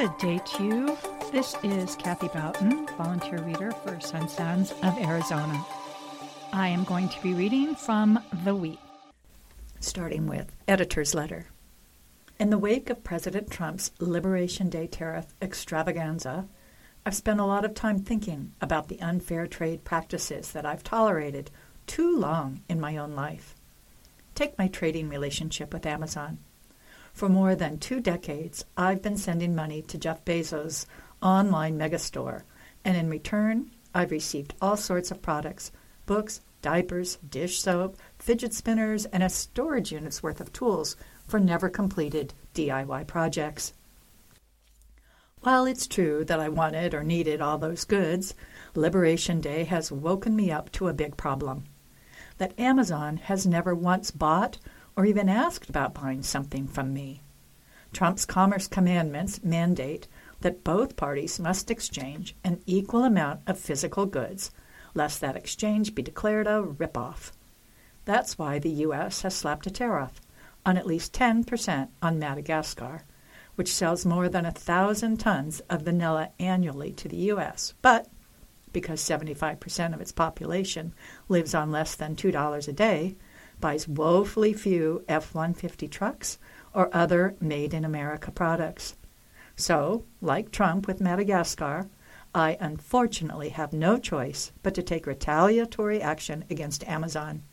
Good day to you. This is Kathy Boughton, volunteer reader for Sun Sons of Arizona. I am going to be reading from The Week, starting with Editor's Letter. In the wake of President Trump's Liberation Day tariff extravaganza, I've spent a lot of time thinking about the unfair trade practices that I've tolerated too long in my own life. Take my trading relationship with Amazon. For more than 2 decades, I've been sending money to Jeff Bezos' online megastore, and in return, I've received all sorts of products, books, diapers, dish soap, fidget spinners, and a storage unit's worth of tools for never-completed DIY projects. While it's true that I wanted or needed all those goods, Liberation Day has woken me up to a big problem. That Amazon has never once bought or even asked about buying something from me. Trump's commerce commandments mandate that both parties must exchange an equal amount of physical goods, lest that exchange be declared a rip-off. That's why the U.S. has slapped a tariff on at least 10% on Madagascar, which sells more than 1,000 tons of vanilla annually to the U.S. But because 75% of its population lives on less than $2 a day, buys woefully few F-150 trucks or other made-in-America products. So, like Trump with Madagascar, I unfortunately have no choice but to take retaliatory action against Amazon.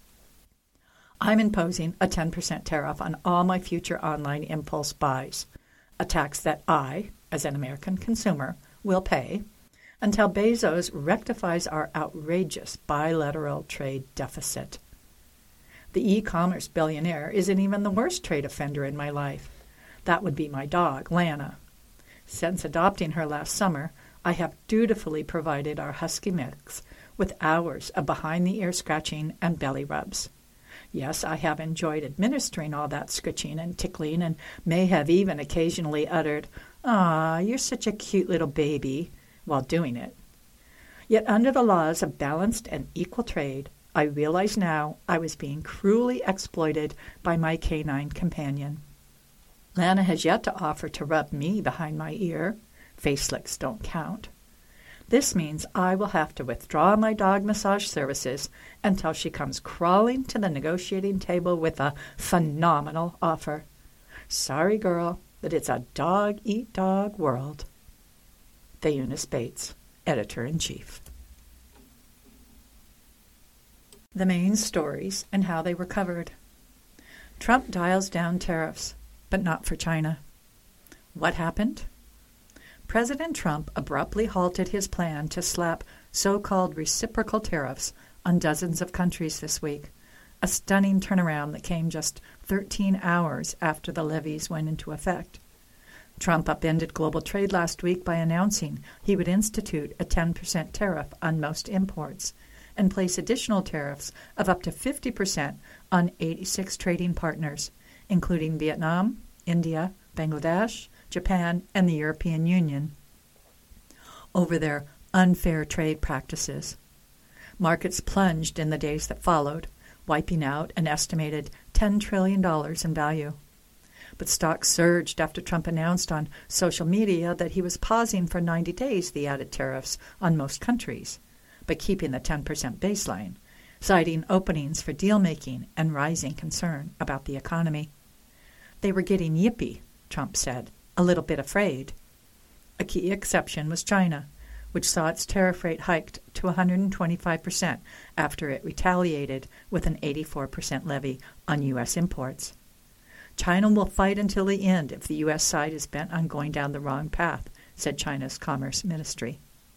I'm imposing a 10% tariff on all my future online impulse buys, a tax that I, as an American consumer, will pay until Bezos rectifies our outrageous bilateral trade deficit. The e-commerce billionaire isn't even the worst trade offender in my life. That would be my dog, Lana. Since adopting her last summer, I have dutifully provided our husky mix with hours of behind-the-ear scratching and belly rubs. Yes, I have enjoyed administering all that scratching and tickling and may have even occasionally uttered, "Aw, you're such a cute little baby," while doing it. Yet under the laws of balanced and equal trade, I realize now I was being cruelly exploited by my canine companion. Lana has yet to offer to rub me behind my ear. Face licks don't count. This means I will have to withdraw my dog massage services until she comes crawling to the negotiating table with a phenomenal offer. Sorry, girl, but it's a dog-eat-dog world. Theunis Bates, Editor-in-Chief. The main stories and how they were covered. Trump dials down tariffs, but not for China. What happened? President Trump abruptly halted his plan to slap so-called reciprocal tariffs on dozens of countries this week, a stunning turnaround that came just 13 hours after the levies went into effect. Trump upended global trade last week by announcing he would institute a 10% tariff on most imports and place additional tariffs of up to 50% on 86 trading partners, including Vietnam, India, Bangladesh, Japan, and the European Union, over their unfair trade practices. Markets plunged in the days that followed, wiping out an estimated $10 trillion in value. But stocks surged after Trump announced on social media that he was pausing for 90 days the added tariffs on most countries, but keeping the 10% baseline, citing openings for deal-making and rising concern about the economy. They were getting yippy, Trump said, a little bit afraid. A key exception was China, which saw its tariff rate hiked to 125% after it retaliated with an 84% levy on U.S. imports. China will fight until the end if the U.S. side is bent on going down the wrong path, said China's Commerce Ministry.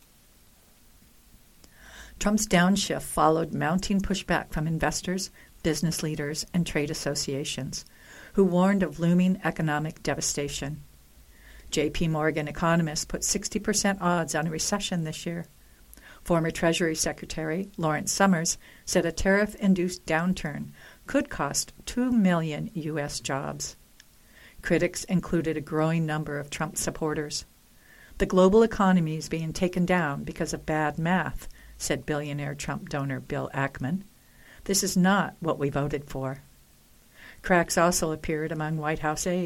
Trump's downshift followed mounting pushback from investors, business leaders, and trade associations, who warned of looming economic devastation. J.P. Morgan economists put 60% odds on a recession this year. Former Treasury Secretary Lawrence Summers said a tariff-induced downturn could cost 2 million U.S. jobs. Critics included a growing number of Trump supporters. The global economy is being taken down because of bad math, said billionaire Trump donor Bill Ackman. This is not what we voted for. Cracks also appeared among White House aides,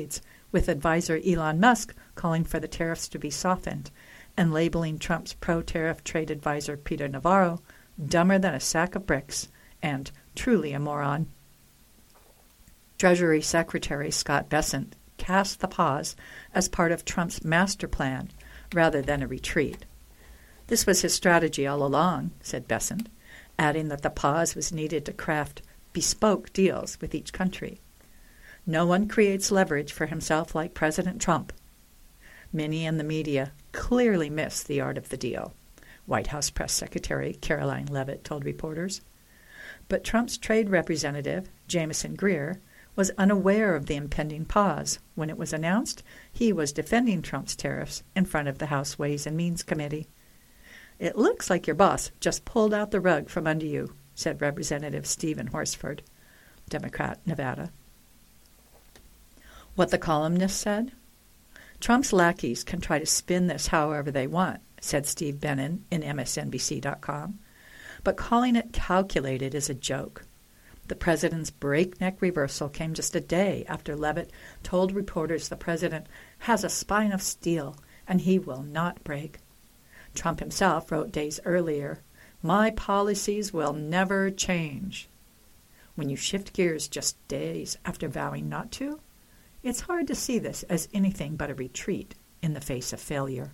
with advisor Elon Musk calling for the tariffs to be softened and labeling Trump's pro-tariff trade advisor Peter Navarro dumber than a sack of bricks and truly a moron. Treasury Secretary Scott Bessent cast the pause as part of Trump's master plan rather than a retreat. This was his strategy all along, said Bessent, adding that the pause was needed to craft bespoke deals with each country. No one creates leverage for himself like President Trump. Many in the media clearly miss the art of the deal, White House Press Secretary Caroline Leavitt told reporters. But Trump's trade representative, Jamieson Greer, was unaware of the impending pause. When it was announced, he was defending Trump's tariffs in front of the House Ways and Means Committee. "It looks like your boss just pulled out the rug from under you," said Representative Stephen Horsford, Democrat, Nevada. What the columnist said? Trump's lackeys can try to spin this however they want, said Steve Bannon in MSNBC.com. But calling it calculated is a joke. The president's breakneck reversal came just a day after Leavitt told reporters the president has a spine of steel and he will not break. Trump himself wrote days earlier, "My policies will never change." When you shift gears just days after vowing not to, it's hard to see this as anything but a retreat in the face of failure.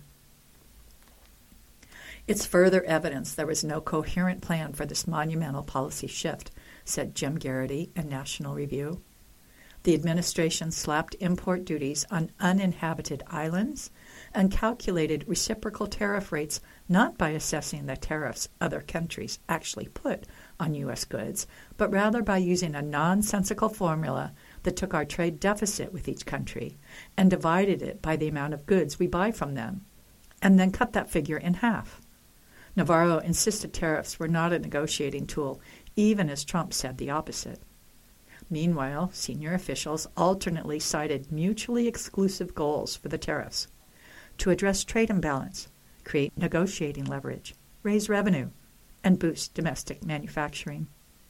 It's further evidence there was no coherent plan for this monumental policy shift, said Jim Garrity in National Review. The administration slapped import duties on uninhabited islands and calculated reciprocal tariff rates not by assessing the tariffs other countries actually put on U.S. goods, but rather by using a nonsensical formula that took our trade deficit with each country and divided it by the amount of goods we buy from them, and then cut that figure in half. Navarro insisted tariffs were not a negotiating tool, even as Trump said the opposite. Meanwhile, senior officials alternately cited mutually exclusive goals for the tariffs: to address trade imbalance, create negotiating leverage, raise revenue, and boost domestic manufacturing.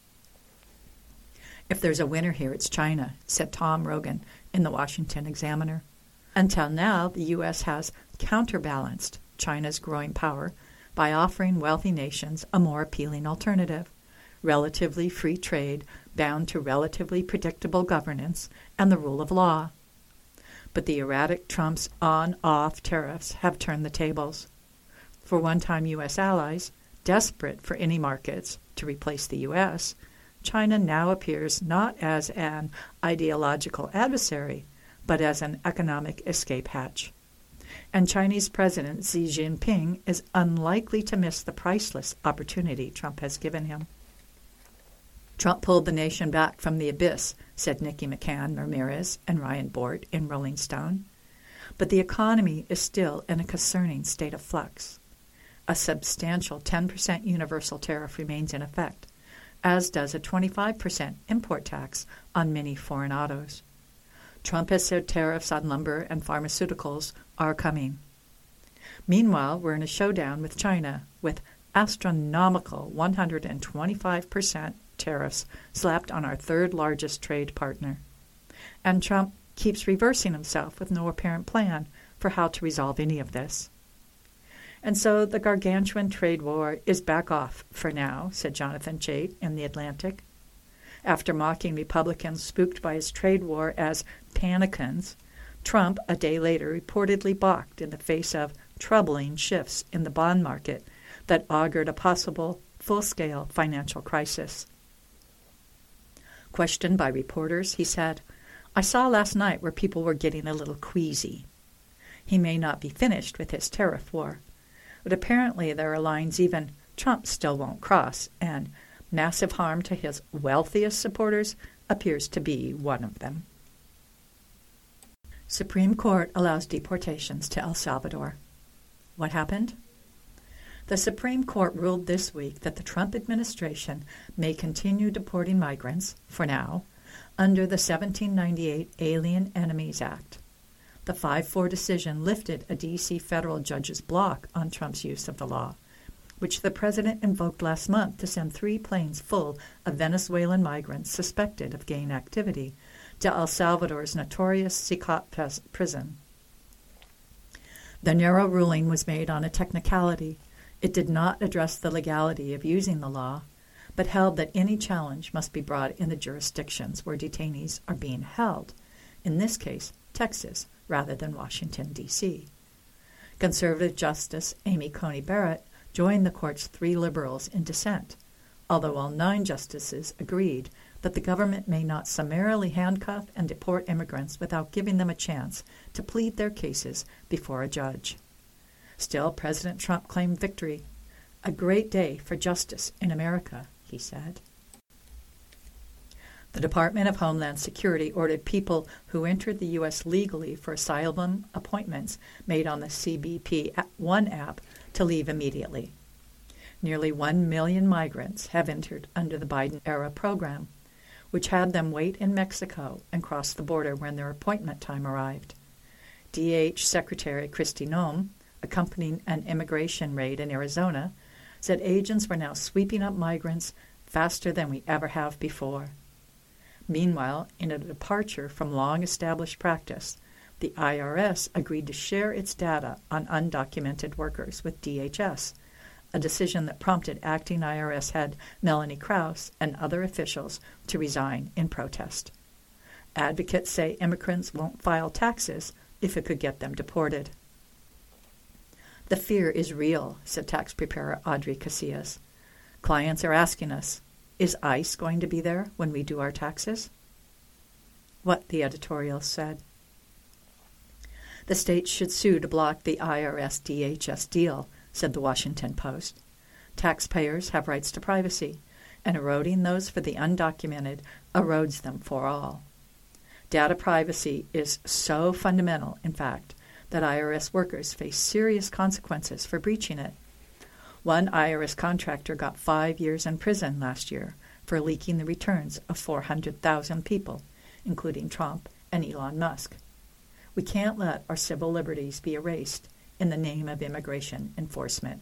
"If there's a winner here, it's China," said Tom Rogan in the Washington Examiner. Until now, the U.S. has counterbalanced China's growing power by offering wealthy nations a more appealing alternative: relatively free trade bound to relatively predictable governance and the rule of law. But the erratic Trump's on-off tariffs have turned the tables. For one-time U.S. allies, desperate for any markets to replace the U.S., China now appears not as an ideological adversary, but as an economic escape hatch. And Chinese President Xi Jinping is unlikely to miss the priceless opportunity Trump has given him. Trump pulled the nation back from the abyss, said Nikki McCann Ramirez and Ryan Bort in Rolling Stone. But the economy is still in a concerning state of flux. A substantial 10% universal tariff remains in effect, as does a 25% import tax on many foreign autos. Trump has said tariffs on lumber and pharmaceuticals are coming. Meanwhile, we're in a showdown with China, with astronomical 125% tariffs slapped on our third largest trade partner. And Trump keeps reversing himself with no apparent plan for how to resolve any of this. And so the gargantuan trade war is back off for now, said Jonathan Chait in The Atlantic. After mocking Republicans spooked by his trade war as panicans, Trump, a day later, reportedly balked in the face of troubling shifts in the bond market that augured a possible full-scale financial crisis. Questioned by reporters, he said, "I saw last night where people were getting a little queasy." He may not be finished with his tariff war, but apparently there are lines even Trump still won't cross, and massive harm to his wealthiest supporters appears to be one of them. Supreme Court allows deportations to El Salvador. What happened? The Supreme Court ruled this week that the Trump administration may continue deporting migrants, for now, under the 1798 Alien Enemies Act. The 5-4 decision lifted a D.C. federal judge's block on Trump's use of the law, which the president invoked last month to send 3 planes full of Venezuelan migrants suspected of gang activity to El Salvador's notorious Sikot prison. The narrow ruling was made on a technicality. It did not address the legality of using the law, but held that any challenge must be brought in the jurisdictions where detainees are being held, in this case, Texas, rather than Washington, D.C. Conservative Justice Amy Coney Barrett joined the court's 3 liberals in dissent, although all 9 justices agreed that the government may not summarily handcuff and deport immigrants without giving them a chance to plead their cases before a judge. Still, President Trump claimed victory. "A great day for justice in America," he said. The Department of Homeland Security ordered people who entered the U.S. legally for asylum appointments made on the CBP One app to leave immediately. Nearly 1 million migrants have entered under the Biden-era program, which had them wait in Mexico and cross the border when their appointment time arrived. DH Secretary Kristi Noem, accompanying an immigration raid in Arizona, said agents were now sweeping up migrants faster than we ever have before. Meanwhile, in a departure from long-established practice, the IRS agreed to share its data on undocumented workers with DHS, a decision that prompted acting IRS head Melanie Krause and other officials to resign in protest. Advocates say immigrants won't file taxes if it could get them deported. "The fear is real," said tax preparer Audrey Casillas. "Clients are asking us, is ICE going to be there when we do our taxes?" What the editorial said. "The states should sue to block the IRS-DHS deal," said the Washington Post. "Taxpayers have rights to privacy, and eroding those for the undocumented erodes them for all. Data privacy is so fundamental, in fact, that IRS workers face serious consequences for breaching it. One IRS contractor got 5 years in prison last year for leaking the returns of 400,000 people, including Trump and Elon Musk. We can't let our civil liberties be erased in the name of immigration enforcement."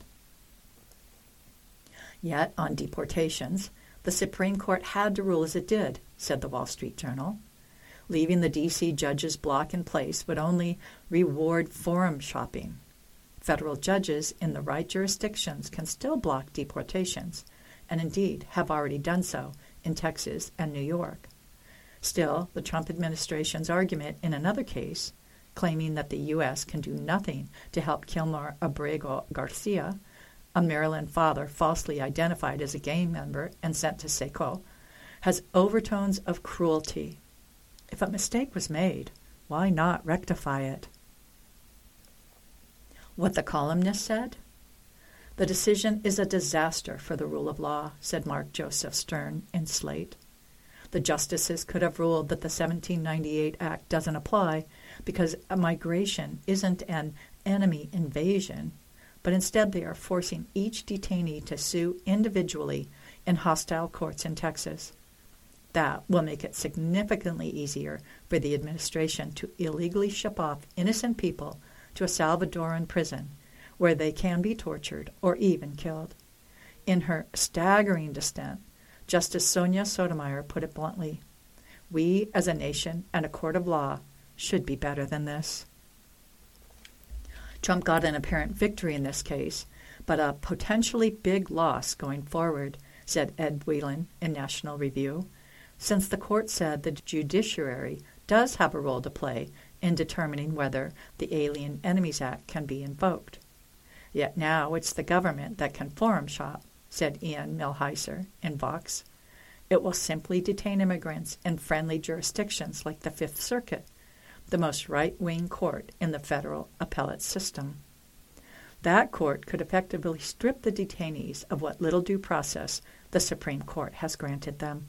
Yet, on deportations, the Supreme Court had to rule as it did, said the Wall Street Journal. Leaving the D.C. judges' block in place would only reward forum shopping. Federal judges in the right jurisdictions can still block deportations, and indeed have already done so in Texas and New York. Still, the Trump administration's argument in another case, claiming that the U.S. can do nothing to help Kilmer Abrego Garcia, a Maryland father falsely identified as a gang member and sent to Seco, has overtones of cruelty. If a mistake was made, why not rectify it? What the columnist said? "The decision is a disaster for the rule of law," said Mark Joseph Stern in Slate. The justices could have ruled that the 1798 Act doesn't apply because migration isn't an enemy invasion, but instead they are forcing each detainee to sue individually in hostile courts in Texas. That will make it significantly easier for the administration to illegally ship off innocent people to a Salvadoran prison where they can be tortured or even killed. In her staggering dissent, Justice Sonia Sotomayor put it bluntly, "We as a nation and a court of law should be better than this." Trump got an apparent victory in this case, but a potentially big loss going forward, said Ed Whelan in National Review, since the court said the judiciary does have a role to play in determining whether the Alien Enemies Act can be invoked. Yet now it's the government that can forum shop, said Ian Millhiser in Vox. It will simply detain immigrants in friendly jurisdictions like the Fifth Circuit, the most right-wing court in the federal appellate system. That court could effectively strip the detainees of what little due process the Supreme Court has granted them.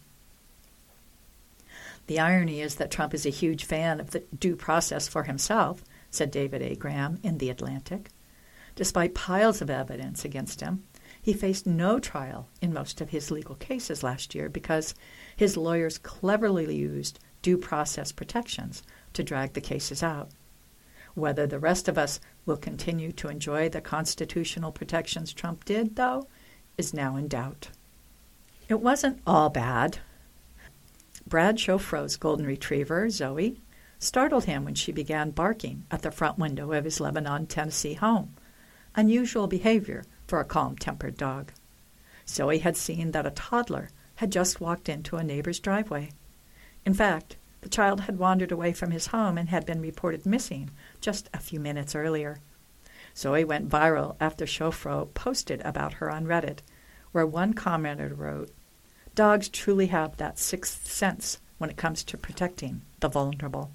The irony is that Trump is a huge fan of the due process for himself, said David A. Graham in The Atlantic. Despite piles of evidence against him, he faced no trial in most of his legal cases last year because his lawyers cleverly used due process protections to drag the cases out. Whether the rest of us will continue to enjoy the constitutional protections Trump did, though, is now in doubt. It wasn't all bad. Brad Shofro's golden retriever, Zoe, startled him when she began barking at the front window of his Lebanon, Tennessee home, unusual behavior for a calm-tempered dog. Zoe had seen that a toddler had just walked into a neighbor's driveway. In fact, the child had wandered away from his home and had been reported missing just a few minutes earlier. Zoe went viral after Shofro posted about her on Reddit, where one commenter wrote, "Dogs truly have that sixth sense when it comes to protecting the vulnerable."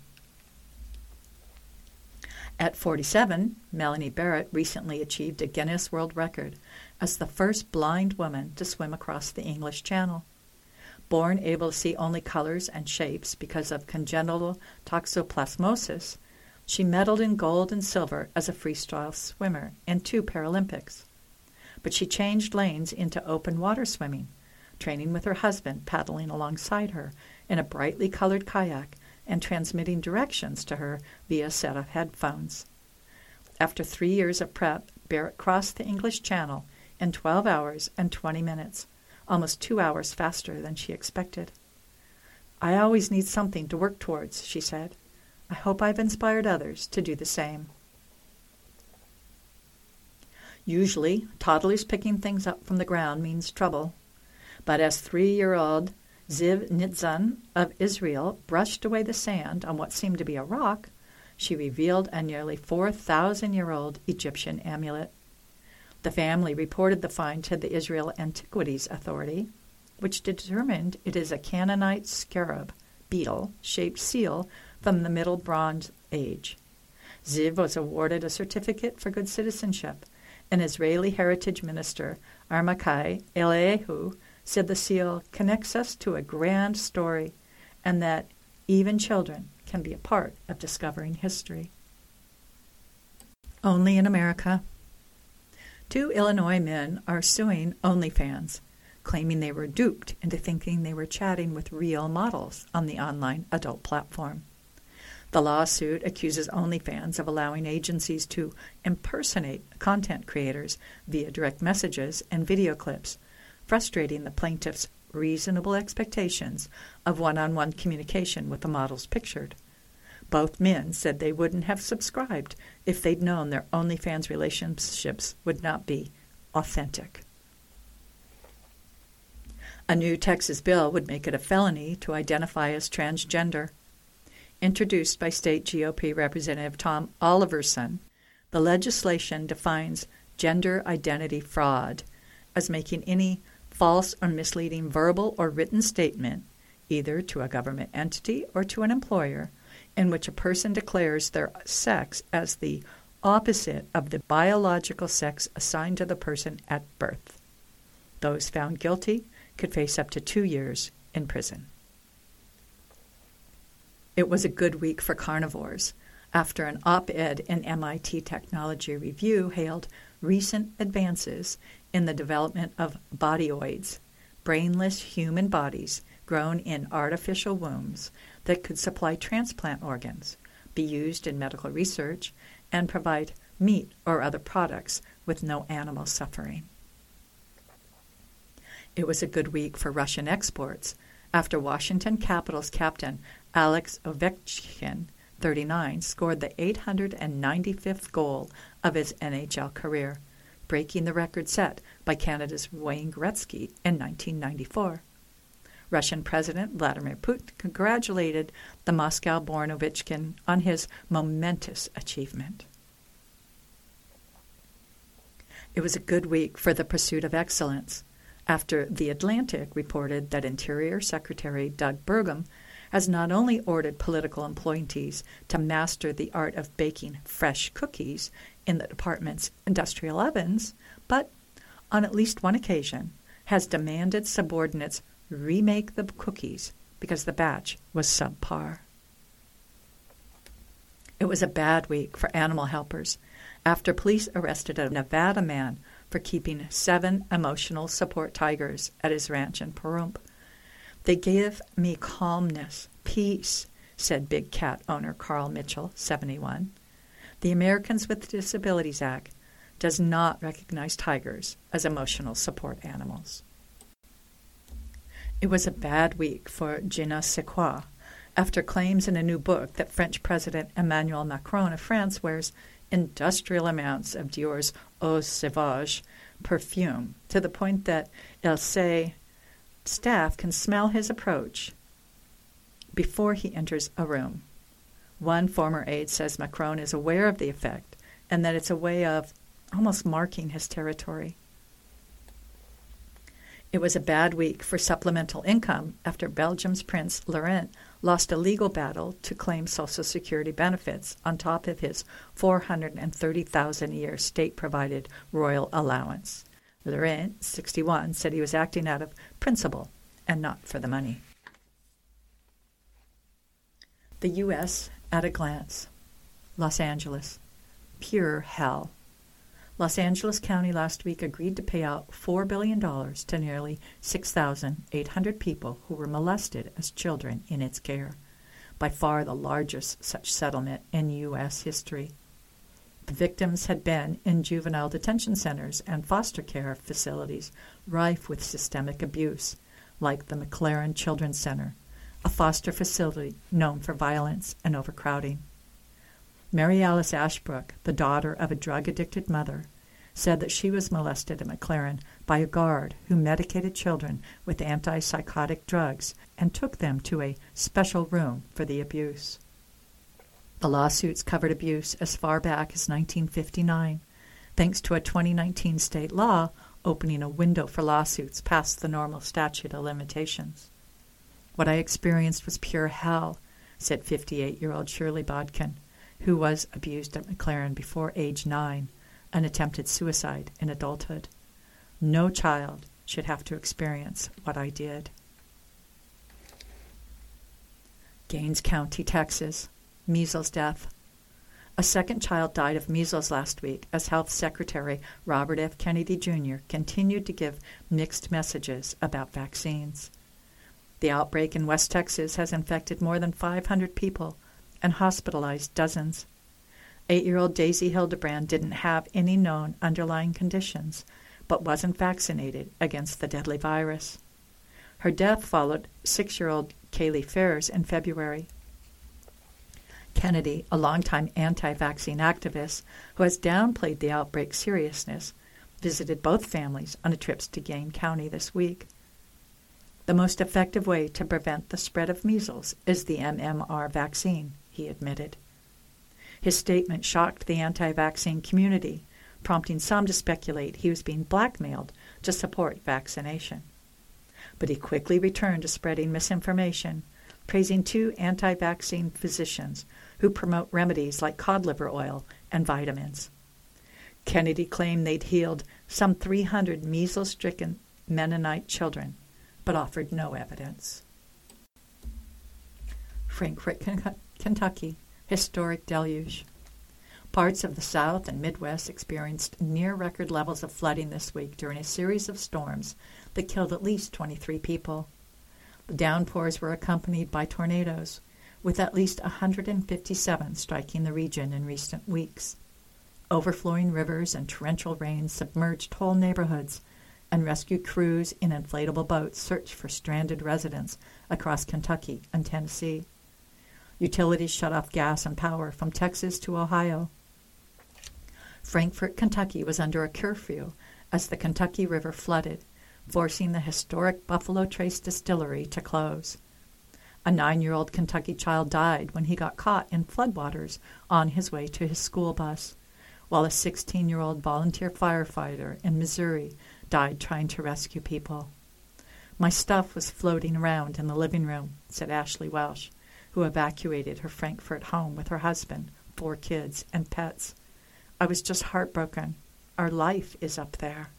At 47, Melanie Barrett recently achieved a Guinness World Record as the first blind woman to swim across the English Channel. Born able to see only colors and shapes because of congenital toxoplasmosis, she medaled in gold and silver as a freestyle swimmer in 2 Paralympics. But she changed lanes into open water swimming, training with her husband paddling alongside her in a brightly colored kayak and transmitting directions to her via a set of headphones. After 3 years of prep, Barrett crossed the English Channel in 12 hours and 20 minutes, almost 2 hours faster than she expected. "I always need something to work towards," she said. "I hope I've inspired others to do the same." Usually, toddlers picking things up from the ground means trouble. But as 3-year-old Ziv Nitzan of Israel brushed away the sand on what seemed to be a rock, she revealed a nearly 4,000-year-old Egyptian amulet. The family reported the find to the Israel Antiquities Authority, which determined it is a Canaanite scarab, beetle-shaped seal from the Middle Bronze Age. Ziv was awarded a certificate for good citizenship, and Israeli Heritage Minister Armakai Eliyahu said the seal connects us to a grand story and that even children can be a part of discovering history. Only in America. 2 Illinois men are suing OnlyFans, claiming they were duped into thinking they were chatting with real models on the online adult platform. The lawsuit accuses OnlyFans of allowing agencies to impersonate content creators via direct messages and video clips, frustrating the plaintiff's reasonable expectations of one-on-one communication with the models pictured. Both men said they wouldn't have subscribed if they'd known their OnlyFans relationships would not be authentic. A new Texas bill would make it a felony to identify as transgender. Introduced by State GOP Representative Tom Oliverson, the legislation defines gender identity fraud as making any false or misleading verbal or written statement, either to a government entity or to an employer, in which a person declares their sex as the opposite of the biological sex assigned to the person at birth. Those found guilty could face up to 2 years in prison. It was a good week for carnivores after an op-ed in MIT Technology Review hailed recent advances in the development of bodyoids, brainless human bodies grown in artificial wombs that could supply transplant organs, be used in medical research, and provide meat or other products with no animal suffering. It was a good week for Russian exports after Washington Capitals captain Alex Ovechkin, 39, scored the 895th goal of his NHL career, breaking the record set by Canada's Wayne Gretzky in 1994. Russian President Vladimir Putin congratulated the Moscow-born Ovechkin on his momentous achievement. It was a good week for the pursuit of excellence after The Atlantic reported that Interior Secretary Doug Burgum has not only ordered political appointees to master the art of baking fresh cookies in the department's industrial ovens, but on at least one occasion has demanded subordinates remake the cookies because the batch was subpar. It was a bad week for animal helpers after police arrested a Nevada man for keeping 7 emotional support tigers at his ranch in Pahrump. "They give me calmness, peace," said big cat owner Carl Mitchell, 71. The Americans with Disabilities Act does not recognize tigers as emotional support animals. It was a bad week for je ne sais quoi, after claims in a new book that French President Emmanuel Macron of France wears industrial amounts of Dior's Eau Sauvage perfume, to the point that Elysée staff can smell his approach before he enters a room. One former aide says Macron is aware of the effect and that it's a way of almost marking his territory. It was a bad week for supplemental income after Belgium's Prince Laurent lost a legal battle to claim Social Security benefits on top of his $430,000 a year state-provided royal allowance. Laurent, 61, said he was acting out of principle and not for the money. The U.S. at a glance. Los Angeles. Pure hell. Los Angeles County last week agreed to pay out $4 billion to nearly 6,800 people who were molested as children in its care, by far the largest such settlement in U.S. history. The victims had been in juvenile detention centers and foster care facilities rife with systemic abuse, like the McLaren Children's Center, a foster facility known for violence and overcrowding. Mary Alice Ashbrook, the daughter of a drug-addicted mother, said that she was molested at McLaren by a guard who medicated children with antipsychotic drugs and took them to a special room for the abuse. The lawsuits covered abuse as far back as 1959, thanks to a 2019 state law opening a window for lawsuits past the normal statute of limitations. What I experienced was pure hell, said 58-year-old Shirley Bodkin, who was abused at McLaren before age 9 and attempted suicide in adulthood. No child should have to experience what I did. Gaines County, Texas. Measles death. A second child died of measles last week as Health Secretary Robert F. Kennedy Jr. continued to give mixed messages about vaccines. The outbreak in West Texas has infected more than 500 people and hospitalized dozens. 8-year-old Daisy Hildebrand didn't have any known underlying conditions, but wasn't vaccinated against the deadly virus. Her death followed 6-year-old Kaylee Fairs in February. Kennedy, a longtime anti-vaccine activist who has downplayed the outbreak's seriousness, visited both families on a trip to Gaines County this week. The most effective way to prevent the spread of measles is the MMR vaccine, he admitted. His statement shocked the anti-vaccine community, prompting some to speculate he was being blackmailed to support vaccination. But he quickly returned to spreading misinformation, praising 2 anti-vaccine physicians who promote remedies like cod liver oil and vitamins. Kennedy claimed they'd healed some 300 measles-stricken Mennonite children, but offered no evidence. Frankfort, Kentucky. Historic deluge. Parts of the South and Midwest experienced near-record levels of flooding this week during a series of storms that killed at least 23 people. The downpours were accompanied by tornadoes, with at least 157 striking the region in recent weeks. Overflowing rivers and torrential rains submerged whole neighborhoods, and rescue crews in inflatable boats searched for stranded residents across Kentucky and Tennessee. Utilities shut off gas and power from Texas to Ohio. Frankfort, Kentucky was under a curfew as the Kentucky River flooded, forcing the historic Buffalo Trace Distillery to close. A 9-year-old Kentucky child died when he got caught in floodwaters on his way to his school bus, while a 16-year-old volunteer firefighter in Missouri died trying to rescue people. My stuff was floating around in the living room, said Ashley Welsh, who evacuated her Frankfort home with her husband, 4 kids, and pets. I was just heartbroken. Our life is up there.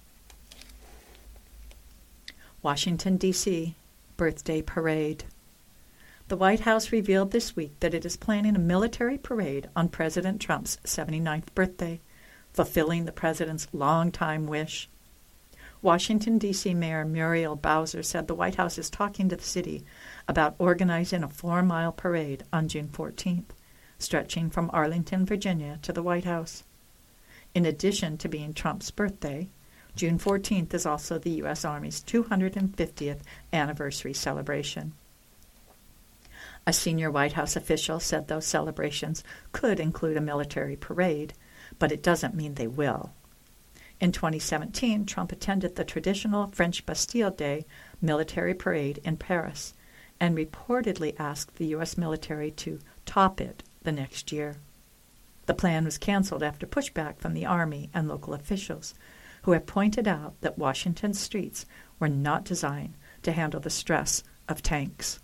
Washington, D.C. Birthday Parade. The White House revealed this week that it is planning a military parade on President Trump's 79th birthday, fulfilling the president's longtime wish. Washington, D.C. Mayor Muriel Bowser said the White House is talking to the city about organizing a 4-mile parade on June 14th, stretching from Arlington, Virginia to the White House. In addition to being Trump's birthday, June 14th is also the U.S. Army's 250th anniversary celebration. A senior White House official said those celebrations could include a military parade, but it doesn't mean they will. In 2017, Trump attended the traditional French Bastille Day military parade in Paris and reportedly asked the U.S. military to top it the next year. The plan was canceled after pushback from the Army and local officials, who have pointed out that Washington's streets were not designed to handle the stress of tanks.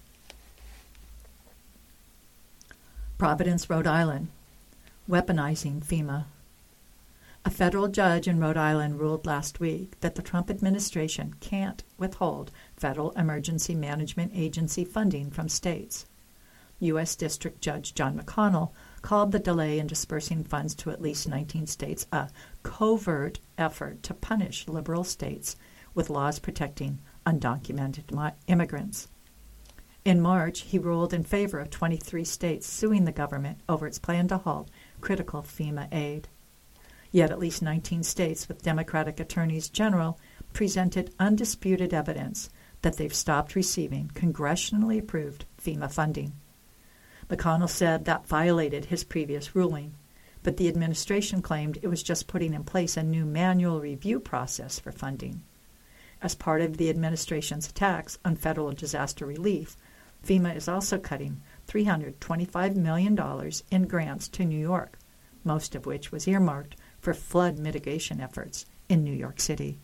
Providence, Rhode Island, weaponizing FEMA. A federal judge in Rhode Island ruled last week that the Trump administration can't withhold Federal Emergency Management Agency funding from states. U.S. District Judge John McConnell called the delay in dispersing funds to at least 19 states a covert effort to punish liberal states with laws protecting undocumented immigrants. In March, he ruled in favor of 23 states suing the government over its plan to halt critical FEMA aid. Yet at least 19 states with Democratic attorneys general presented undisputed evidence that they've stopped receiving congressionally approved FEMA funding. McConnell said that violated his previous ruling, but the administration claimed it was just putting in place a new manual review process for funding. As part of the administration's attacks on federal disaster relief, FEMA is also cutting $325 million in grants to New York, most of which was earmarked for flood mitigation efforts in New York City.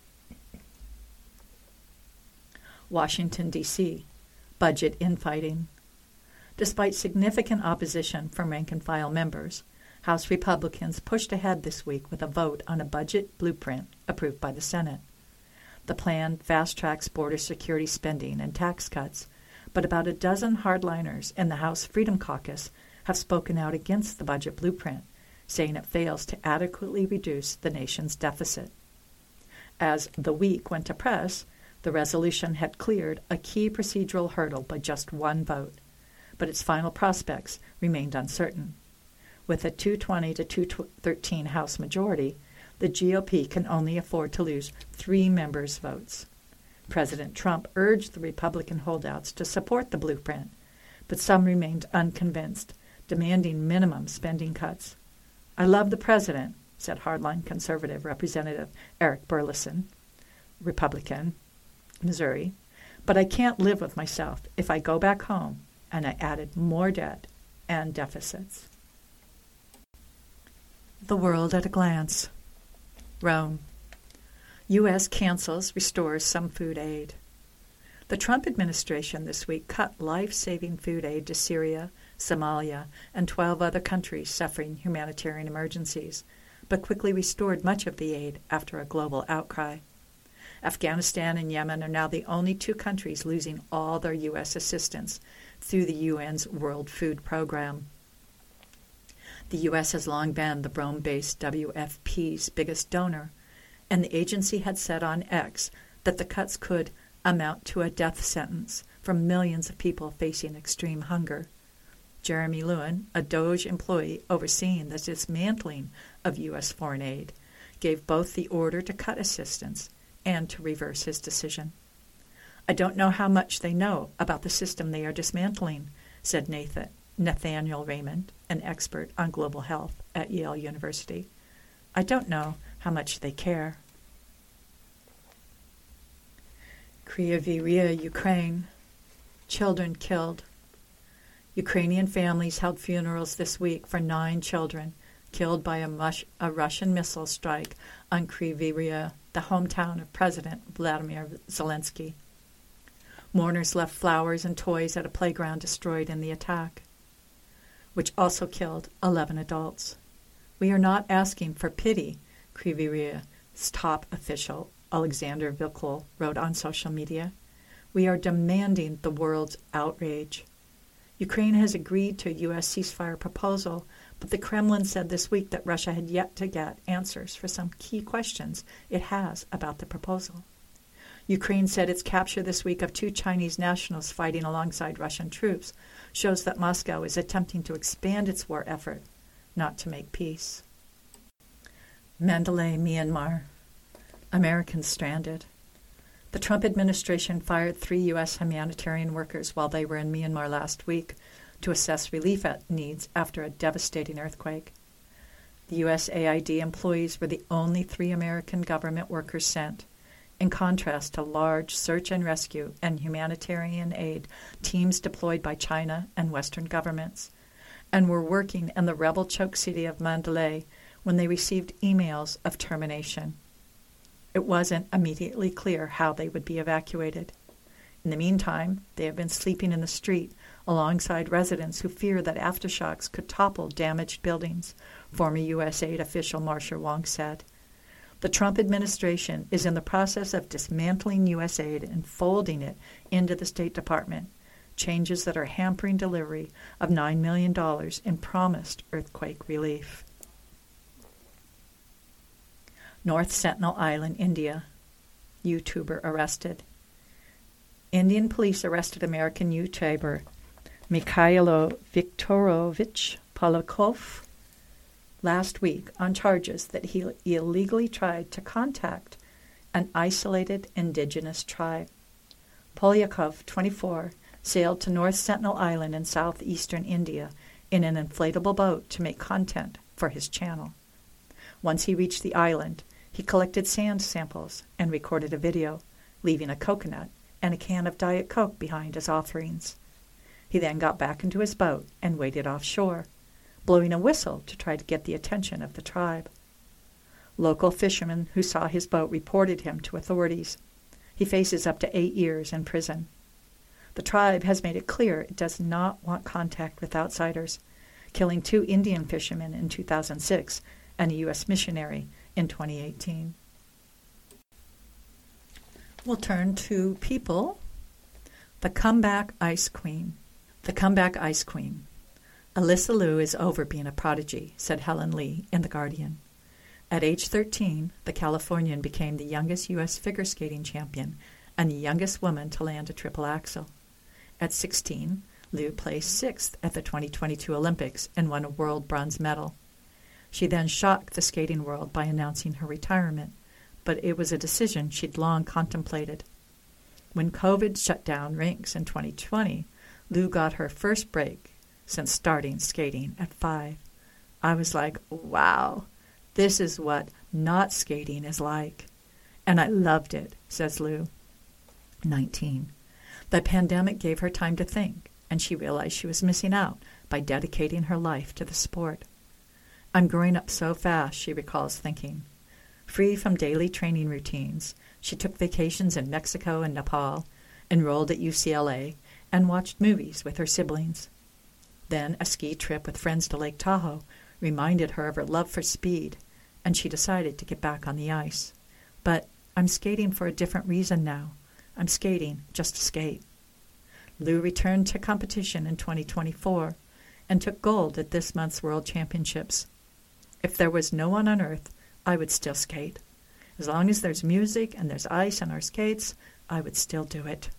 Washington, D.C. Budget infighting. Despite significant opposition from rank-and-file members, House Republicans pushed ahead this week with a vote on a budget blueprint approved by the Senate. The plan fast-tracks border security spending and tax cuts, but about a dozen hardliners in the House Freedom Caucus have spoken out against the budget blueprint, saying it fails to adequately reduce the nation's deficit. As the week went to press, the resolution had cleared a key procedural hurdle by just one vote, but its final prospects remained uncertain. With a 220 to 213 House majority, the GOP can only afford to lose 3 members' votes. President Trump urged the Republican holdouts to support the blueprint, but some remained unconvinced, demanding minimum spending cuts. "I love the president," said hardline conservative Representative Eric Burleson, Republican, Missouri, "but I can't live with myself if I go back home and I added more debt and deficits." The world at a glance. Rome. U.S. cancels, restores some food aid. The Trump administration this week cut life-saving food aid to Syria, Somalia, and 12 other countries suffering humanitarian emergencies, but quickly restored much of the aid after a global outcry. Afghanistan and Yemen are now the only 2 countries losing all their U.S. assistance through the UN's World Food Program. The U.S. has long been the Rome-based WFP's biggest donor, and the agency had said on X that the cuts could amount to a death sentence for millions of people facing extreme hunger. Jeremy Lewin, a DOGE employee overseeing the dismantling of U.S. foreign aid, gave both the order to cut assistance and to reverse his decision. "I don't know how much they know about the system they are dismantling," said Nathaniel Raymond, an expert on global health at Yale University. "I don't know how much they care." Kryvyi, Ukraine. Children killed. Ukrainian families held funerals this week for 9 children killed by a Russian missile strike on Kryvyi, the hometown of President Vladimir Zelensky. Mourners left flowers and toys at a playground destroyed in the attack, which also killed 11 adults. "We are not asking for pity," Kryvyi's top official, Alexander Vilkul, wrote on social media. "We are demanding the world's outrage." Ukraine has agreed to a U.S. ceasefire proposal, but the Kremlin said this week that Russia had yet to get answers for some key questions it has about the proposal. Ukraine said its capture this week of 2 Chinese nationals fighting alongside Russian troops shows that Moscow is attempting to expand its war effort, not to make peace. Mandalay, Myanmar. Americans stranded. The Trump administration fired 3 U.S. humanitarian workers while they were in Myanmar last week to assess relief needs after a devastating earthquake. The USAID employees were the only 3 American government workers sent, in contrast to large search and rescue and humanitarian aid teams deployed by China and Western governments, and were working in the rebel-choked city of Mandalay when they received emails of termination. It wasn't immediately clear how they would be evacuated. In the meantime, they have been sleeping in the street alongside residents who fear that aftershocks could topple damaged buildings, former USAID official Marcia Wong said. The Trump administration is in the process of dismantling USAID and folding it into the State Department, changes that are hampering delivery of $9 million in promised earthquake relief. North Sentinel Island, India. YouTuber arrested. Indian police arrested American YouTuber Mikhailo Viktorovich Polyakov last week on charges that he illegally tried to contact an isolated indigenous tribe. Polyakov, 24, sailed to North Sentinel Island in southeastern India in an inflatable boat to make content for his channel. Once he reached the island, he collected sand samples and recorded a video, leaving a coconut and a can of Diet Coke behind as offerings. He then got back into his boat and waited offshore, blowing a whistle to try to get the attention of the tribe. Local fishermen who saw his boat reported him to authorities. He faces up to 8 years in prison. The tribe has made it clear it does not want contact with outsiders, killing 2 Indian fishermen in 2006 and a U.S. missionary in 2018. We'll turn to people. The Comeback Ice Queen. The Comeback Ice Queen. Alyssa Liu is over being a prodigy, said Helen Lee in The Guardian. At age 13, the Californian became the youngest U.S. figure skating champion and the youngest woman to land a triple axel. At 16, Liu placed 6th at the 2022 Olympics and won a world bronze medal. She then shocked the skating world by announcing her retirement, but it was a decision she'd long contemplated. When COVID shut down rinks in 2020, Liu got her first break since starting skating at 5. I was like, wow, this is what not skating is like. And I loved it, says Liu. 19. The pandemic gave her time to think, and she realized she was missing out by dedicating her life to the sport. I'm growing up so fast, she recalls thinking. Free from daily training routines, she took vacations in Mexico and Nepal, enrolled at UCLA, and watched movies with her siblings. Then a ski trip with friends to Lake Tahoe reminded her of her love for speed, and she decided to get back on the ice. But I'm skating for a different reason now. I'm skating just to skate. Liu returned to competition in 2024 and took gold at this month's World Championships. If there was no one on earth, I would still skate. As long as there's music and there's ice on our skates, I would still do it.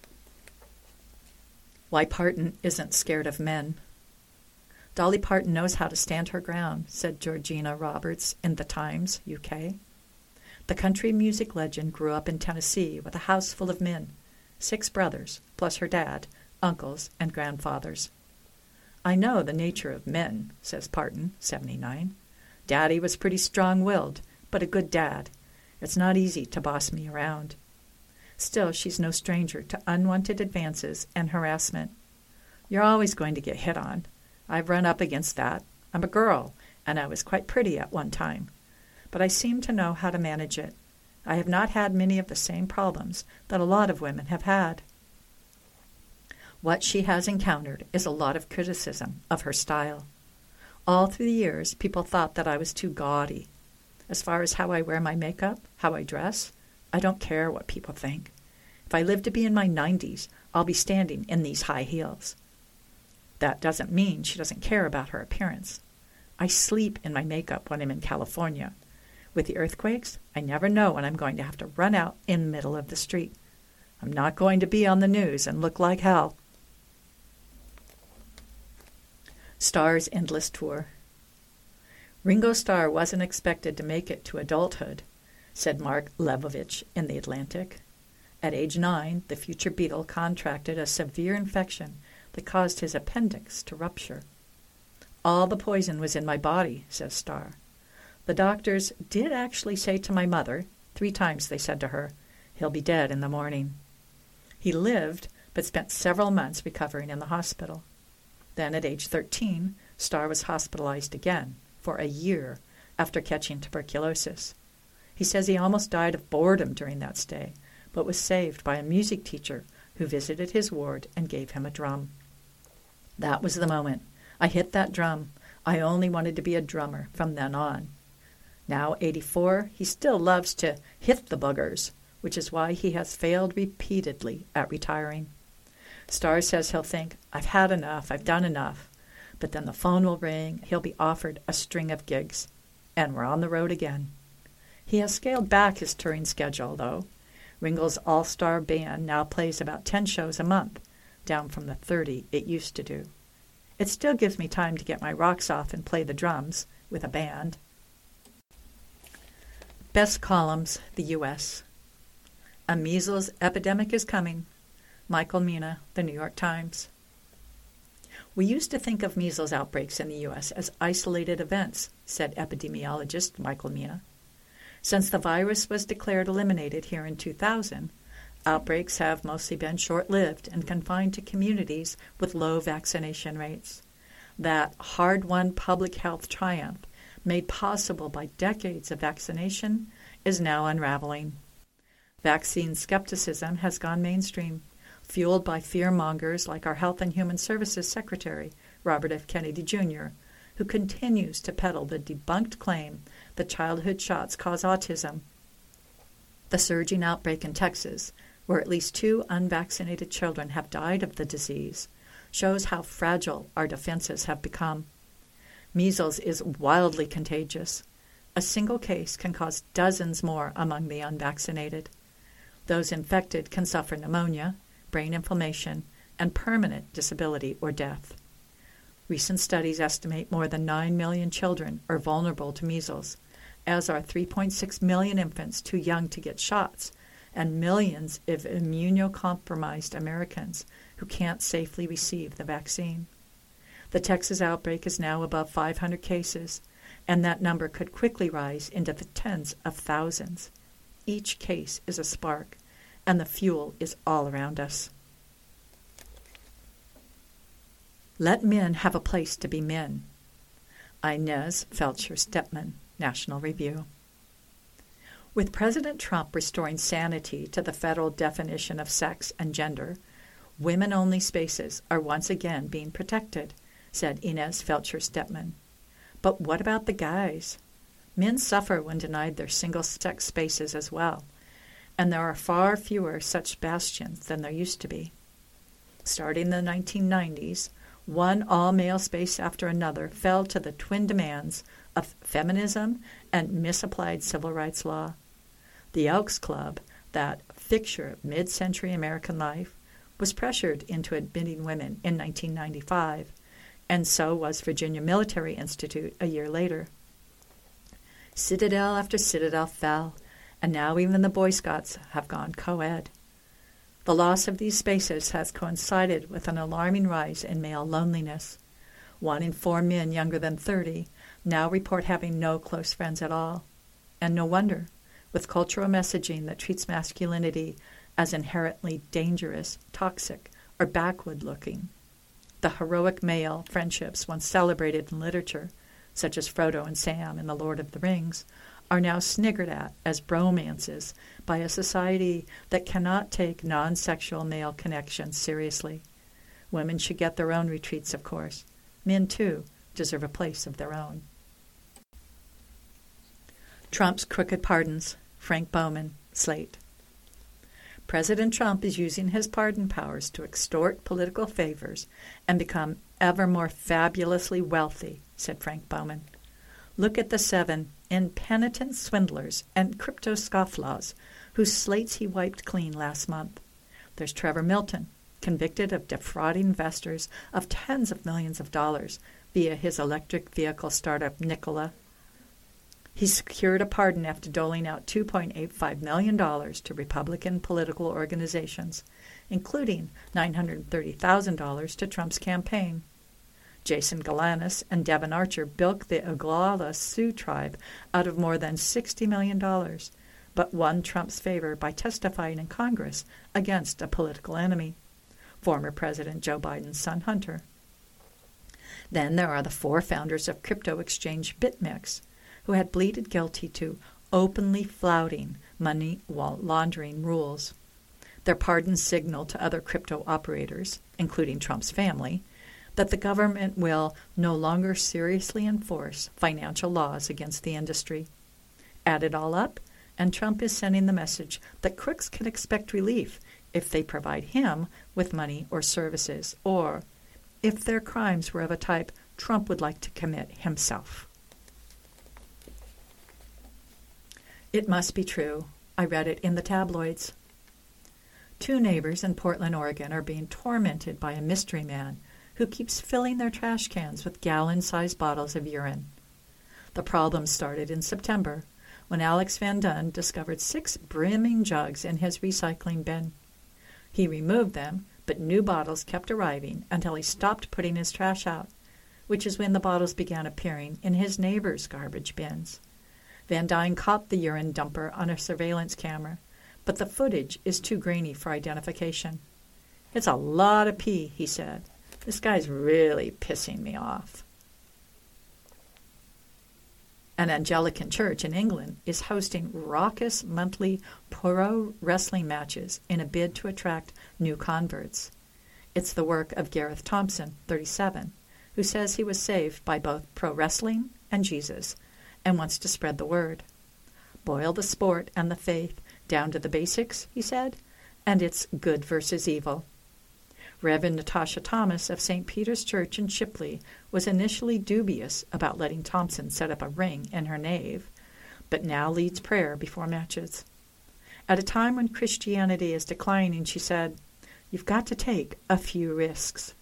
Why Parton isn't scared of men. Dolly Parton knows how to stand her ground, said Georgina Roberts in The Times, UK. The country music legend grew up in Tennessee with a house full of men, 6 brothers, plus her dad, uncles, and grandfathers. I know the nature of men, says Parton, 79. Daddy was pretty strong-willed, but a good dad. It's not easy to boss me around. Still, she's no stranger to unwanted advances and harassment. You're always going to get hit on. I've run up against that. I'm a girl, and I was quite pretty at one time. But I seem to know how to manage it. I have not had many of the same problems that a lot of women have had. What she has encountered is a lot of criticism of her style. All through the years, people thought that I was too gaudy. As far as how I wear my makeup, how I dress, I don't care what people think. If I live to be in my 90s, I'll be standing in these high heels. That doesn't mean she doesn't care about her appearance. I sleep in my makeup when I'm in California. With the earthquakes, I never know when I'm going to have to run out in the middle of the street. I'm not going to be on the news and look like hell. Starr's endless tour. Ringo Starr wasn't expected to make it to adulthood, said Mark Levovich in The Atlantic. At age 9, the future Beatle contracted a severe infection that caused his appendix to rupture. All the poison was in my body, says Starr. The doctors did actually say to my mother, 3 times they said to her, he'll be dead in the morning. He lived, but spent several months recovering in the hospital. Then at age 13, Starr was hospitalized again for a year after catching tuberculosis. He says he almost died of boredom during that stay, but was saved by a music teacher who visited his ward and gave him a drum. That was the moment. I hit that drum. I only wanted to be a drummer from then on. Now 84, he still loves to hit the boogers, which is why he has failed repeatedly at retiring. Starr says he'll think, I've had enough, I've done enough. But then the phone will ring, he'll be offered a string of gigs, and we're on the road again. He has scaled back his touring schedule, though. Ringo's all-star band now plays about 10 shows a month, down from the 30 it used to do. It still gives me time to get my rocks off and play the drums with a band. Best columns, the U.S. A measles epidemic is coming. Michael Mina, The New York Times. We used to think of measles outbreaks in the U.S. as isolated events, said epidemiologist Michael Mina. Since the virus was declared eliminated here in 2000, outbreaks have mostly been short-lived and confined to communities with low vaccination rates. That hard-won public health triumph, made possible by decades of vaccination, is now unraveling. Vaccine skepticism has gone mainstream, fueled by fear-mongers like our Health and Human Services Secretary, Robert F. Kennedy, Jr., who continues to peddle the debunked claim that childhood shots cause autism. The surging outbreak in Texas, where at least 2 unvaccinated children have died of the disease, shows how fragile our defenses have become. Measles is wildly contagious. A single case can cause dozens more among the unvaccinated. Those infected can suffer pneumonia, brain inflammation, and permanent disability or death. Recent studies estimate more than 9 million children are vulnerable to measles, as are 3.6 million infants too young to get shots, and millions of immunocompromised Americans who can't safely receive the vaccine. The Texas outbreak is now above 500 cases, and that number could quickly rise into the tens of thousands. Each case is a spark, and the fuel is all around us. Let men have a place to be men. Inez Feltscher-Stepman, National Review. With President Trump restoring sanity to the federal definition of sex and gender, women-only spaces are once again being protected, said Inez Feltscher-Stepman. But what about the guys? Men suffer when denied their single-sex spaces as well, and there are far fewer such bastions than there used to be. Starting in the 1990s, one all-male space after another fell to the twin demands of feminism and misapplied civil rights law. The Elks Club, that fixture of mid-century American life, was pressured into admitting women in 1995, and so was Virginia Military Institute a year later. Citadel after citadel fell, and now even the Boy Scouts have gone co-ed. The loss of these spaces has coincided with an alarming rise in male loneliness. 1 in 4 men younger than 30 now report having no close friends at all. And no wonder, with cultural messaging that treats masculinity as inherently dangerous, toxic, or backward-looking. The heroic male friendships once celebrated in literature, such as Frodo and Sam in The Lord of the Rings, are now sniggered at as bromances by a society that cannot take non-sexual male connections seriously. Women should get their own retreats, of course. Men, too, deserve a place of their own. Trump's crooked pardons. Frank Bowman, Slate. President Trump is using his pardon powers to extort political favors and become ever more fabulously wealthy, said Frank Bowman. Look at the 7 impenitent swindlers and crypto scofflaws whose slates he wiped clean last month. There's Trevor Milton, convicted of defrauding investors of tens of millions of dollars via his electric vehicle startup Nikola. He secured a pardon after doling out $2.85 million to Republican political organizations, including $930,000 to Trump's campaign. Jason Galanis and Devin Archer bilked the Oglala Sioux tribe out of more than $60 million, but won Trump's favor by testifying in Congress against a political enemy, former President Joe Biden's son Hunter. Then there are the 4 founders of crypto exchange BitMEX, who had pleaded guilty to openly flouting money laundering rules. Their pardons signal to other crypto operators, including Trump's family, that the government will no longer seriously enforce financial laws against the industry. Add it all up, and Trump is sending the message that crooks can expect relief if they provide him with money or services, or if their crimes were of a type Trump would like to commit himself. It must be true. I read it in the tabloids. 2 neighbors in Portland, Oregon are being tormented by a mystery man who keeps filling their trash cans with gallon-sized bottles of urine. The problem started in September when Alex Van Dunn discovered 6 brimming jugs in his recycling bin. He removed them, but new bottles kept arriving until he stopped putting his trash out, which is when the bottles began appearing in his neighbor's garbage bins. Van Dyne caught the urine dumper on a surveillance camera, but the footage is too grainy for identification. "It's a lot of pee," he said. "This guy's really pissing me off." An Anglican church in England is hosting raucous monthly pro wrestling matches in a bid to attract new converts. It's the work of Gareth Thompson, 37, who says he was saved by both pro wrestling and Jesus, and wants to spread the word. "Boil the sport and the faith down to the basics," he said, "and it's good versus evil." Reverend Natasha Thomas of St. Peter's Church in Shipley was initially dubious about letting Thompson set up a ring in her nave, but now leads prayer before matches. At a time when Christianity is declining, she said, "You've got to take a few risks."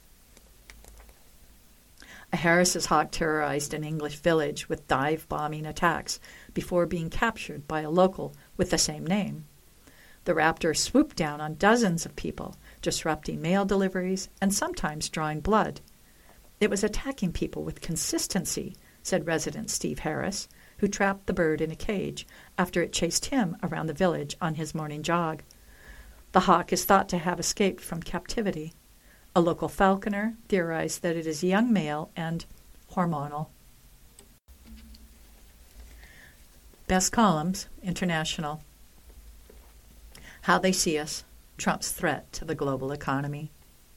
A Harris's hawk terrorized an English village with dive-bombing attacks before being captured by a local with the same name. The raptor swooped down on dozens of people, disrupting mail deliveries and sometimes drawing blood. "It was attacking people with consistency," said resident Steve Harris, who trapped the bird in a cage after it chased him around the village on his morning jog. The hawk is thought to have escaped from captivity. A local falconer theorized that it is young male and hormonal. Best columns, international. How They See Us, Trump's Threat to the Global Economy.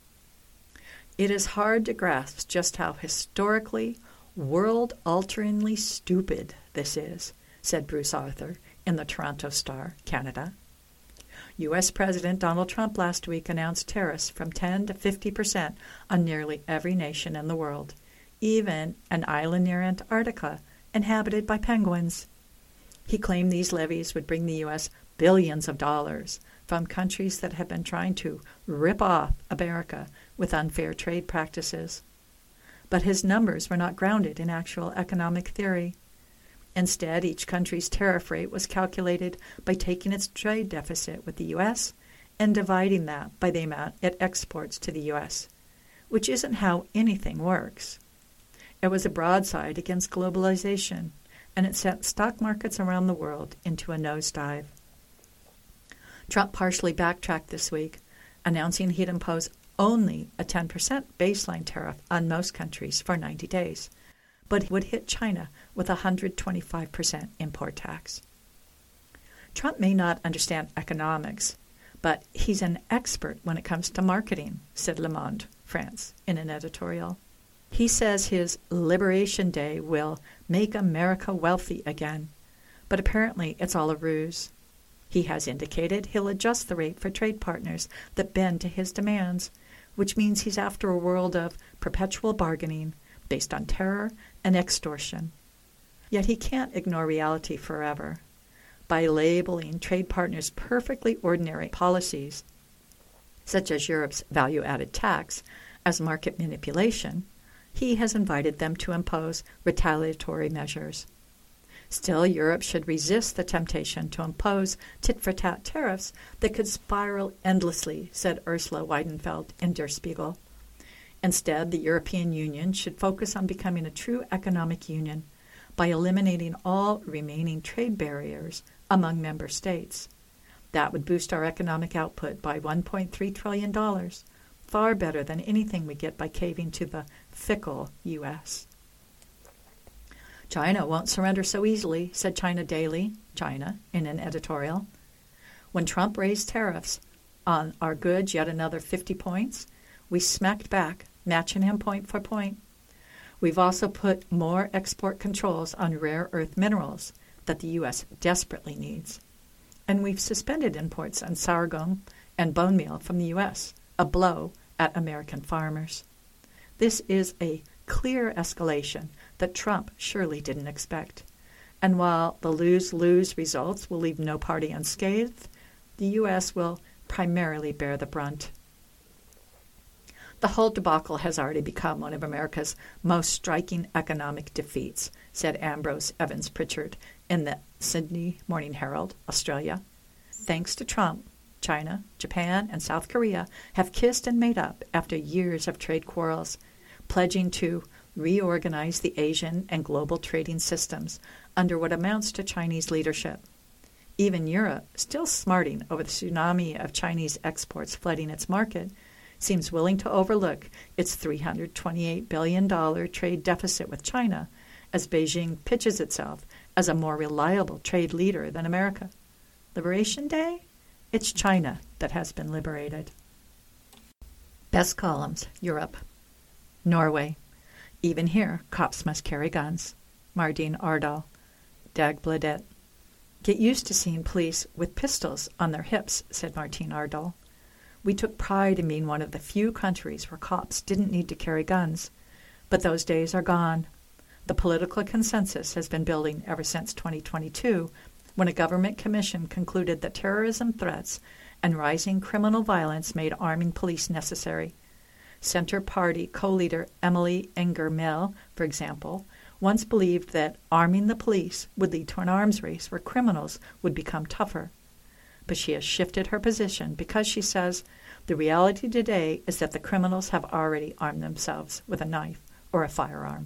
It is hard to grasp just how historically, world-alteringly stupid this is, said Bruce Arthur in the Toronto Star, Canada. U.S. President Donald Trump last week announced tariffs from 10 to 50% on nearly every nation in the world, even an island near Antarctica inhabited by penguins. He claimed these levies would bring the U.S. billions of dollars from countries that have been trying to rip off America with unfair trade practices. But his numbers were not grounded in actual economic theory. Instead, each country's tariff rate was calculated by taking its trade deficit with the U.S. and dividing that by the amount it exports to the U.S., which isn't how anything works. It was a broadside against globalization, and it sent stock markets around the world into a nosedive. Trump partially backtracked this week, announcing he'd impose only a 10% baseline tariff on most countries for 90 days, but would hit China with a 125% import tax. Trump may not understand economics, but he's an expert when it comes to marketing, said Le Monde, France, in an editorial. He says his Liberation Day will make America wealthy again, but apparently it's all a ruse. He has indicated he'll adjust the rate for trade partners that bend to his demands, which means he's after a world of perpetual bargaining based on terror and extortion. Yet he can't ignore reality forever. By labeling trade partners perfectly ordinary policies, such as Europe's value-added tax, as market manipulation, he has invited them to impose retaliatory measures. Still, Europe should resist the temptation to impose tit-for-tat tariffs that could spiral endlessly, said Ursula Weidenfeld in Der Spiegel. Instead, the European Union should focus on becoming a true economic union by eliminating all remaining trade barriers among member states. That would boost our economic output by $1.3 trillion, far better than anything we get by caving to the fickle U.S. China won't surrender so easily, said China Daily, China, in an editorial. When Trump raised tariffs on our goods yet another 50 points, we smacked back, matching him point for point. We've also put more export controls on rare earth minerals that the U.S. desperately needs. And we've suspended imports on sorghum and bone meal from the U.S., a blow at American farmers. This is a clear escalation that Trump surely didn't expect. And while the lose-lose results will leave no party unscathed, the U.S. will primarily bear the brunt. The whole debacle has already become one of America's most striking economic defeats, said Ambrose Evans Pritchard in the Sydney Morning Herald, Australia. Thanks to Trump, China, Japan, and South Korea have kissed and made up after years of trade quarrels, pledging to reorganize the Asian and global trading systems under what amounts to Chinese leadership. Even Europe, still smarting over the tsunami of Chinese exports flooding its market, seems willing to overlook its $328 billion trade deficit with China as Beijing pitches itself as a more reliable trade leader than America. Liberation Day? It's China that has been liberated. Best columns, Europe. Norway. Even here, cops must carry guns. Mardine Ardal, Dagbladet. Get used to seeing police with pistols on their hips, said Martine Ardal. We took pride in being one of the few countries where cops didn't need to carry guns. But those days are gone. The political consensus has been building ever since 2022, when a government commission concluded that terrorism threats and rising criminal violence made arming police necessary. Centre Party co-leader Emily Enger-Mell, for example, once believed that arming the police would lead to an arms race where criminals would become tougher. But she has shifted her position because she says the reality today is that the criminals have already armed themselves with a knife or a firearm.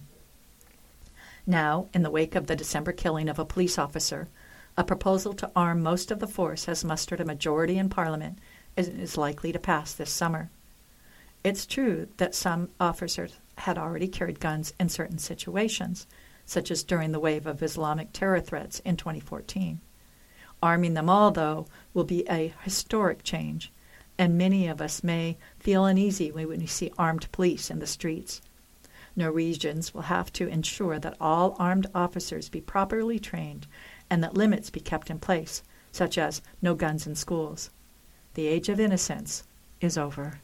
Now, in the wake of the December killing of a police officer, a proposal to arm most of the force has mustered a majority in Parliament and is likely to pass this summer. It's true that some officers had already carried guns in certain situations, such as during the wave of Islamic terror threats in 2014. Arming them all, though, will be a historic change, and many of us may feel uneasy when we see armed police in the streets. Norwegians will have to ensure that all armed officers be properly trained and that limits be kept in place, such as no guns in schools. The age of innocence is over.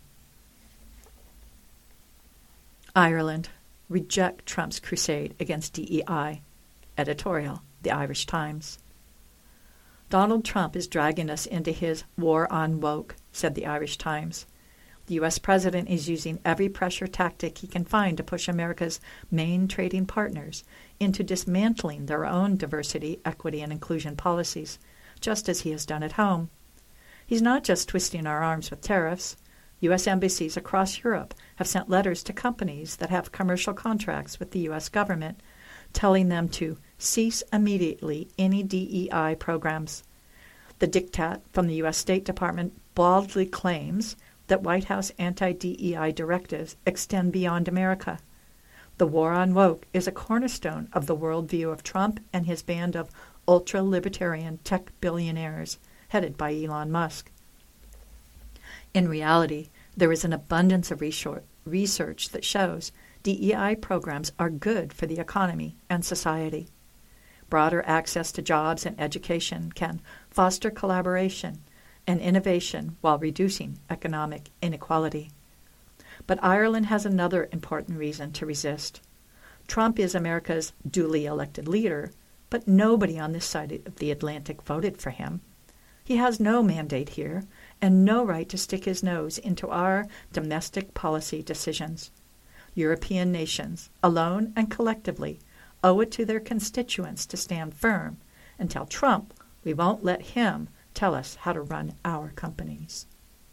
Ireland. Reject Trump's crusade against DEI. Editorial, The Irish Times. Donald Trump is dragging us into his war on woke, said the Irish Times. The U.S. president is using every pressure tactic he can find to push America's main trading partners into dismantling their own diversity, equity, and inclusion policies, just as he has done at home. He's not just twisting our arms with tariffs. U.S. embassies across Europe have sent letters to companies that have commercial contracts with the U.S. government, telling them to cease immediately any DEI programs. The diktat from the U.S. State Department baldly claims that White House anti-DEI directives extend beyond America. The war on woke is a cornerstone of the worldview of Trump and his band of ultra-libertarian tech billionaires, headed by Elon Musk. In reality, there is an abundance of research that shows DEI programs are good for the economy and society. Broader access to jobs and education can foster collaboration and innovation while reducing economic inequality. But Ireland has another important reason to resist. Trump is America's duly elected leader, but nobody on this side of the Atlantic voted for him. He has no mandate here and no right to stick his nose into our domestic policy decisions. European nations, alone and collectively, owe it to their constituents to stand firm and tell Trump we won't let him tell us how to run our companies.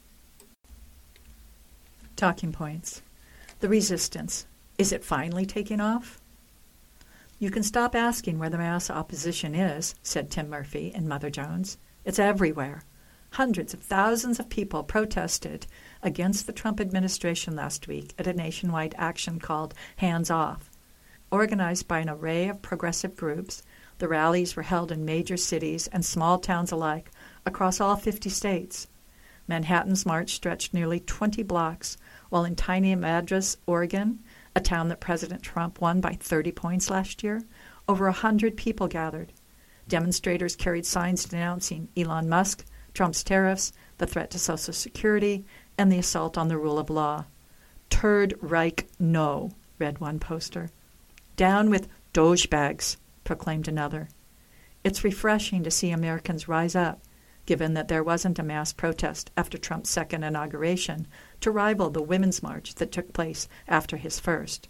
Talking points. The resistance. Is it finally taking off? You can stop asking where the mass opposition is, said Tim Murphy in Mother Jones. It's everywhere. Hundreds of thousands of people protested against the Trump administration last week at a nationwide action called Hands Off. Organized by an array of progressive groups, the rallies were held in major cities and small towns alike across all 50 states. Manhattan's march stretched nearly 20 blocks, while in tiny Madras, Oregon, a town that President Trump won by 30 points last year, over 100 people gathered. Demonstrators carried signs denouncing Elon Musk, Trump's tariffs, the threat to Social Security, and the assault on the rule of law. "Third Reich no," read one poster. "Down with Dogebags," proclaimed another. It's refreshing to see Americans rise up, given that there wasn't a mass protest after Trump's second inauguration to rival the Women's March that took place after his first.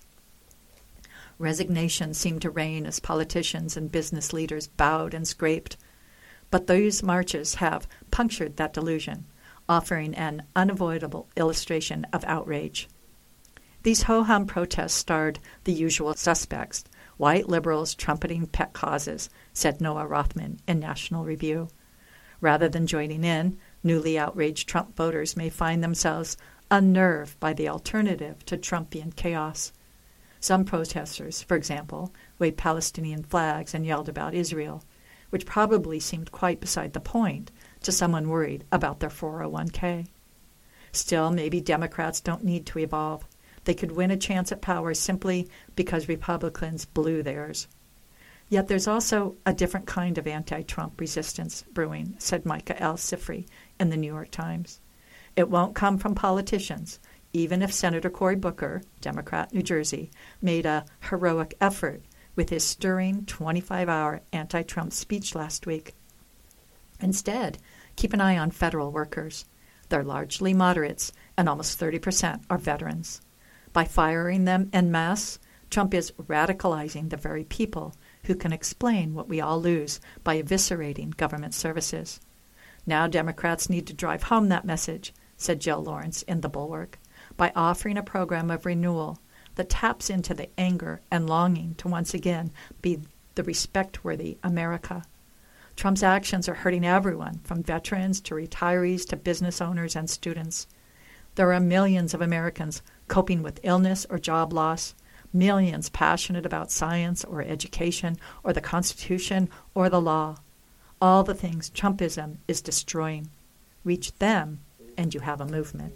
Resignation seemed to reign as politicians and business leaders bowed and scraped. But those marches have punctured that delusion, offering an unavoidable illustration of outrage. These ho-hum protests starred the usual suspects, white liberals trumpeting pet causes, said Noah Rothman in National Review. Rather than joining in, newly outraged Trump voters may find themselves unnerved by the alternative to Trumpian chaos. Some protesters, for example, waved Palestinian flags and yelled about Israel, which probably seemed quite beside the point to someone worried about their 401k. Still, maybe Democrats don't need to evolve. They could win a chance at power simply because Republicans blew theirs. Yet there's also a different kind of anti-Trump resistance brewing, said Micah L. Sifry in the New York Times. It won't come from politicians, even if Senator Cory Booker, Democrat, New Jersey, made a heroic effort with his stirring 25-hour anti-Trump speech last week. Instead, keep an eye on federal workers. They're largely moderates, and almost 30% are veterans. By firing them en masse, Trump is radicalizing the very people who can explain what we all lose by eviscerating government services. Now Democrats need to drive home that message, said Jill Lawrence in The Bulwark, by offering a program of renewal that taps into the anger and longing to once again be the respect-worthy America. Trump's actions are hurting everyone, from veterans to retirees to business owners and students. There are millions of Americans coping with illness or job loss, millions passionate about science or education or the Constitution or the law. All the things Trumpism is destroying. Reach them, and you have a movement.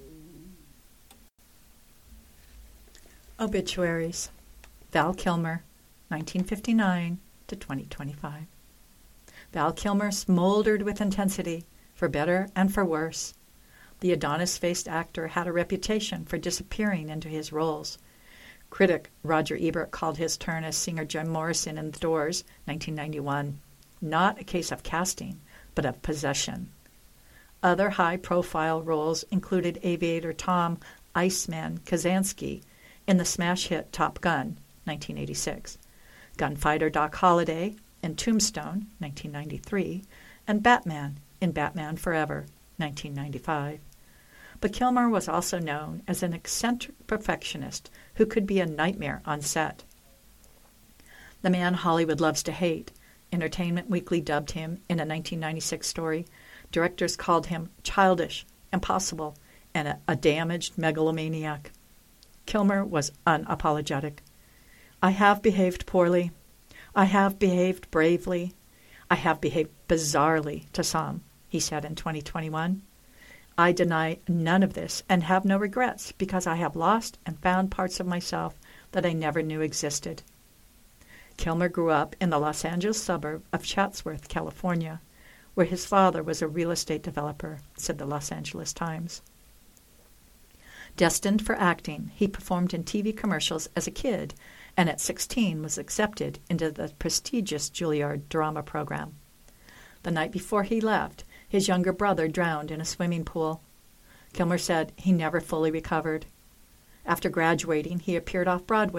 Obituaries. Val Kilmer, 1959 to 2025. Val Kilmer smoldered with intensity, for better and for worse. The Adonis-faced actor had a reputation for disappearing into his roles. Critic Roger Ebert called his turn as singer Jim Morrison in The Doors, 1991, not a case of casting, but of possession. Other high-profile roles included aviator Tom Iceman Kazansky in the smash hit Top Gun, 1986, gunfighter Doc Holliday in Tombstone, 1993, and Batman in Batman Forever, 1995. But Kilmer was also known as an eccentric perfectionist who could be a nightmare on set. The man Hollywood loves to hate, Entertainment Weekly dubbed him in a 1996 story. Directors called him childish, impossible, and a damaged megalomaniac. Kilmer was unapologetic. I have behaved poorly. I have behaved bravely. I have behaved bizarrely to some, he said in 2021. I deny none of this and have no regrets because I have lost and found parts of myself that I never knew existed. Kilmer grew up in the Los Angeles suburb of Chatsworth, California, where his father was a real estate developer, said the Los Angeles Times. Destined for acting, he performed in TV commercials as a kid and at 16 was accepted into the prestigious Juilliard drama program. The night before he left, his younger brother drowned in a swimming pool. Kilmer said he never fully recovered. After graduating, he appeared off-Broadway,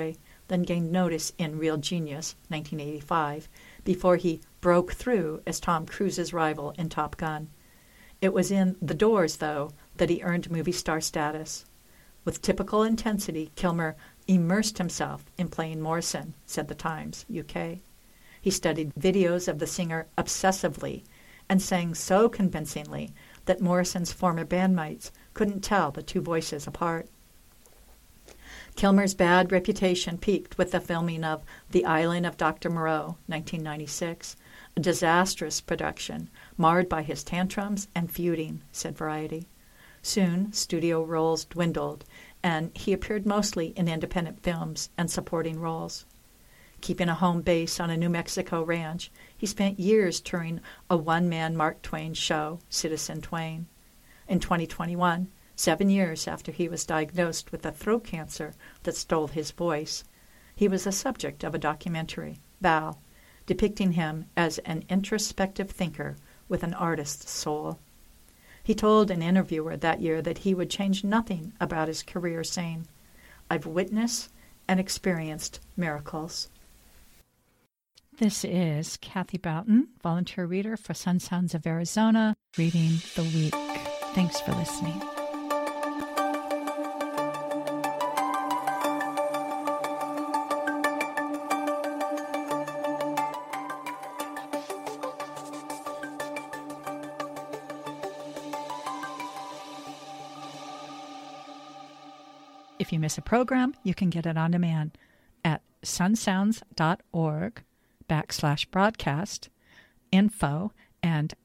then gained notice in Real Genius, 1985, before he broke through as Tom Cruise's rival in Top Gun. It was in The Doors, though, that he earned movie star status. With typical intensity, Kilmer immersed himself in playing Morrison, said The Times, UK. He studied videos of the singer obsessively and sang so convincingly that Morrison's former bandmates couldn't tell the two voices apart. Kilmer's bad reputation peaked with the filming of The Island of Dr. Moreau, 1996, a disastrous production marred by his tantrums and feuding, said Variety. Soon, studio roles dwindled, and he appeared mostly in independent films and supporting roles. Keeping a home base on a New Mexico ranch, he spent years touring a one-man Mark Twain show, Citizen Twain. In 2021, 7 years after he was diagnosed with a throat cancer that stole his voice, he was the subject of a documentary, Val, depicting him as an introspective thinker with an artist's soul. He told an interviewer that year that he would change nothing about his career, saying, "I've witnessed and experienced miracles." This is Kathy Boughton, volunteer reader for Sun Sounds of Arizona, reading the week. Thanks for listening. If you miss a program, you can get it on demand at sunsounds.org/broadcast, info, and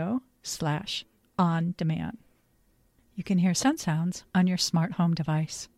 audio/on demand. You can hear Sun Sounds on your smart home device.